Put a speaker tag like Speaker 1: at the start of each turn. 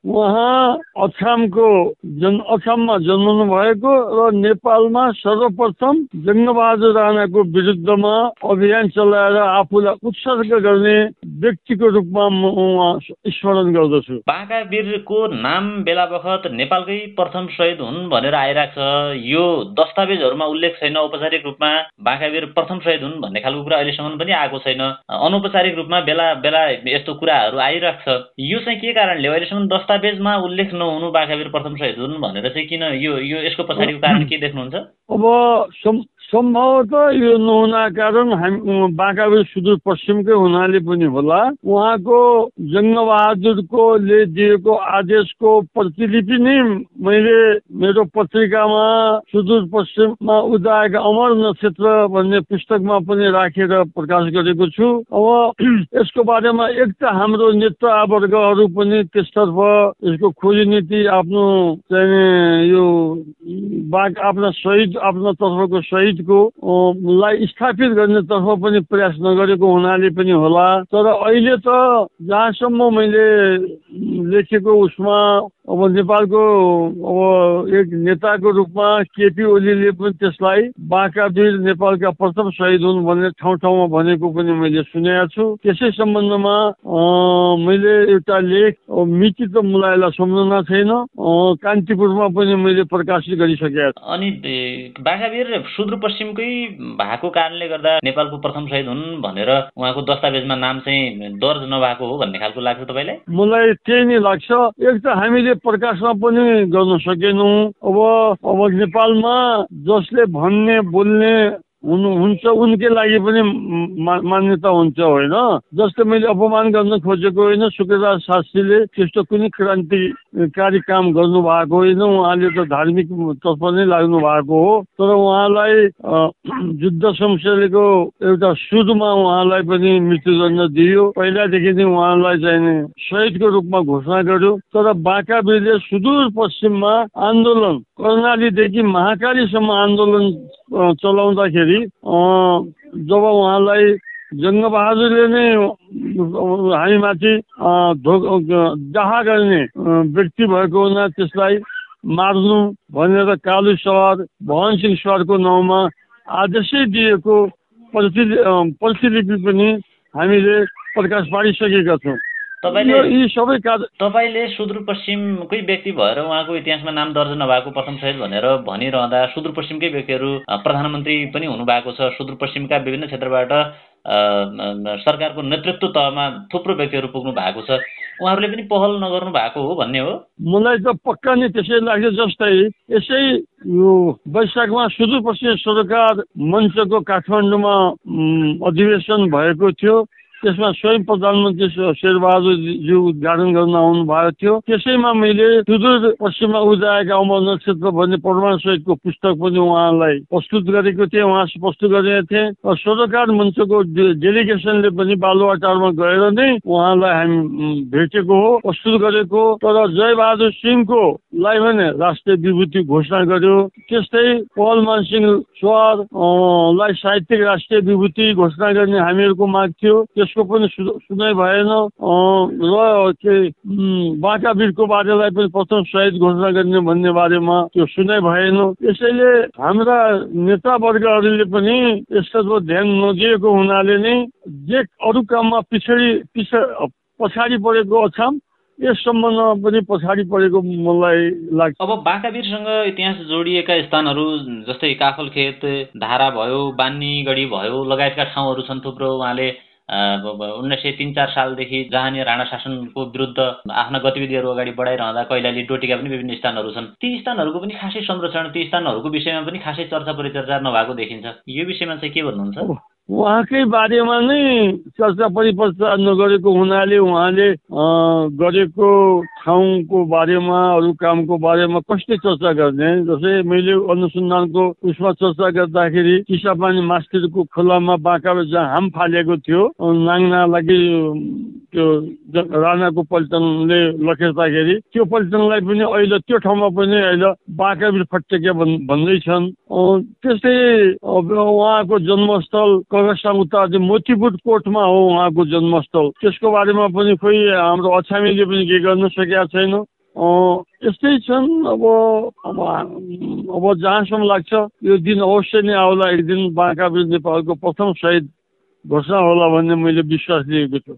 Speaker 1: उहाँ अछाममा जन्मनु भएको र नेपालमा सर्वप्रथम जङ्गबहादुर राणाको विरुद्धमा अभियान चलाएर आफूलाई उत्सर्ग गर्ने व्यक्तिको रूपमा म उहाँ स्मरण गर्दछु।
Speaker 2: बाँका वीरको नाम बेला बखत नेपालकै प्रथम शहीद हुन् भनेर आइरहेको छ। यो दस्तावेजहरूमा उल्लेख छैन औपचारिक रूपमा बाँका वीर प्रथम शहीद हुन् भन्ने खालको कुरा अहिलेसम्म पनि आएको छैन। अनौपचारिक रूपमा बेला बेला यस्तो कुराहरू आइरहेको छ। यो चाहिँ के कारणले अहिलेसम्म दस्तावेजमा उल्लेख नहुनु बाँका वीर प्रथम शहीद हुन् भनेर चाहिँ किन यो यसको पछाडिको कारण के देख्नुहुन्छ?
Speaker 1: अब सम्भवतः यो नहुना कारण हामी बाँकावीर सुदूरपश्चिमकै हुनाले पनि होला। उहाँको जङ्गबहादुरले दिएको आदेशको प्रतिलिपि नै मैले मेरो पत्रिकामा सुदूरपश्चिममा उदाएका अमर नक्षत्र भन्ने पुस्तकमा पनि राखेर प्रकाश गरेको छु। अब यसको बारेमा एक त हाम्रो नेतावर्गहरू पनि त्यसतर्फ यसको खोजी नीति आफ्नो चाहिँ यो आफ्ना शहीद आफ्नो तर्फको शहीद लाई स्थापित गर्नेतर्फ पनि प्रयास नगरेको हुनाले पनि होला। तर अहिले त जहाँसम्म मैले लेखेको उसमा अब नेपालको अब एक नेताको रूपमा केपी ओलीले पनि त्यसलाई बाँका वीर नेपालका प्रथम शहीद हुन् भन्ने ठाउँ ठाउँमा भनेको पनि मैले सुनेको छु। त्यसै सम्बन्धमा मैले एउटा लेख मिति त मुलायलाई सम्झना छैन कान्तिपुरमा पनि मैले प्रकाशित गरिसकेको छु।
Speaker 2: अनि बाँका वीर सुदूरपश्चिमकै भएको कारणले गर्दा नेपालको प्रथम शहीद हुन् भनेर उहाँको दस्तावेजमा नाम चाहिँ दर्ज नभएको हो भन्ने खालको लाग्छ तपाईँलाई?
Speaker 1: मलाई त्यही नै लाग्छ। एक त हामीले प्रकाशमा पनि गर्न सकेनौँ। अब नेपालमा जसले भन्ने बोल्ने हुन्छ उनकै लागि पनि मान्यता हुन्छ होइन। जस्तो मैले अपमान गर्न खोजेको होइन। शुक्रराज शास्त्रीले त्यस्तो कुनै क्रान्तिकारी काम गर्नु भएको होइन। उहाँले त धार्मिक तर्फ नै लाग्नु भएको हो। तर उहाँलाई युद्ध संशयको एउटा सुरुमा उहाँलाई पनि मृत्युदण्ड दियो। पहिलादेखि नै उहाँलाई चाहिँ शहीदको रूपमा घोषणा गर्यो। तर बाँका वीरले सुदूरपश्चिममा आन्दोलन कर्णालीदेखि महाकालीसम्म आन्दोलन चलाउँदाखेरि जब उहाँलाई जङ्गबहादुरले नै हामीमाथि डाहा गर्ने व्यक्ति भएको हुना त्यसलाई मार्नु भनेर कालु सवार भवन सिंह सरको नाउँमा आदेशै दिएको प्रतिलिपि पनि हामीले प्रकाश पारिसकेका छौँ।
Speaker 2: तपाईँले सुदूरपश्चिमकै व्यक्ति भएर उहाँको इतिहासमा नाम दर्ज नभएको प्रथम शहीद भनेर भनिरहँदा सुदूरपश्चिमकै व्यक्तिहरू प्रधानमन्त्री पनि हुनुभएको छ। सुदूरपश्चिमका विभिन्न क्षेत्रबाट सरकारको नेतृत्व तहमा थुप्रो व्यक्तिहरू पुग्नु भएको छ। उहाँहरूले पनि पहल नगर्नु भएको हो भन्ने हो?
Speaker 1: मलाई त पक्का नै त्यसै लाग्छ। जस्तै यसै यो वैशाखमा सुदूरपश्चिम सरकार मञ्चको काठमाडौँमा अधिवेशन भएको थियो। त्यसमा स्वयं प्रधानमन्त्री शेरबहादुरज्यू उद्घाटन गर्न आउनु भएको थियो। त्यसैमा मैले सुदूरपश्चिममा उदाएका अमर नक्षत्र भन्ने प्रमाण सहितको पुस्तक पनि उहाँलाई प्रस्तुत गरेको थिएँ। उहाँ प्रस्तुत गरेका थिएँ। सरकार मञ्चको डेलिगेसनले पनि बालुवाटारमा गएर नै उहाँलाई हामी भेटेको हो प्रस्तुत गरेको। तर जयबहादुर सिंहको लाई भने राष्ट्रिय विभूति घोषणा गर्यो। त्यस्तै पहलमान सिंह लाई साहित्यिक राष्ट्रिय विभूति घोषणा गर्ने हामीहरूको माग थियो। त्यसको पनि सुनाइ भएन। र बाँका वीरको बारेलाई पनि प्रथम शहीद घोषणा गर्ने भन्ने बारेमा त्यो सुनाइ भएन। यसैले हाम्रा नेतावर्गहरूले पनि यसतर्फ ध्यान नदिएको हुनाले नै जे अरू काममा पछाडि परेको अछाम यस सम्बन्धमा पनि पछाडि परेको मलाई लाग्छ।
Speaker 2: अब बाँका वीरसँग इतिहास जोडिएका स्थानहरू जस्तै काफलखेत धारा भयो बान्नीगढी भयो लगायतका ठाउँहरू छन् थुप्रो। उहाँले 1903-04 सालदेखि जहानिया राणा शासनको विरुद्ध आफ्ना गतिविधिहरू अगाडि बढाइरहँदा कैलाली डोटीका पनि विभिन्न स्थानहरू छन्। ती स्थानहरूको पनि खासै संरक्षण ती स्थानहरूको विषयमा पनि खासै चर्चा परिचर्चा नभएको देखिन्छ। यो विषयमा चाहिँ के भन्नुहुन्छ?
Speaker 1: उहाँकै बारेमा नै चर्चा परिचर्चा नगरेको हुनाले उहाँले गरेको ठाउँको बारेमा अरू कामको बारेमा कसले चर्चा गर्ने? जस्तै मैले अनुसन्धानको उसमा चर्चा गर्दाखेरि चिसापानी मास्टरको खोलामा बाँका जहाँ हाम फालेको थियो नाङ्ना लागि त्यो राणाको पल्टनले लखेर्दाखेरि त्यो पल्टनलाई पनि अहिले त्यो ठाउँमा पनि अहिले बाँका वीर फट्टेके भन्दैछन्। त्यस्तै उहाँको जन्मस्थल कगस्ता उता मोतीपुर कोटमा हो उहाँको जन्मस्थल। त्यसको बारेमा पनि खोइ हाम्रो अछामीले पनि के गर्न सकेका छैन। यस्तै छन्। अब जहाँसम्म लाग्छ यो दिन अवश्य नै आउला, एक दिन महाकाव्य नेपालको प्रथम शहीद घोषणा होला भन्ने मैले विश्वास लिएको छु।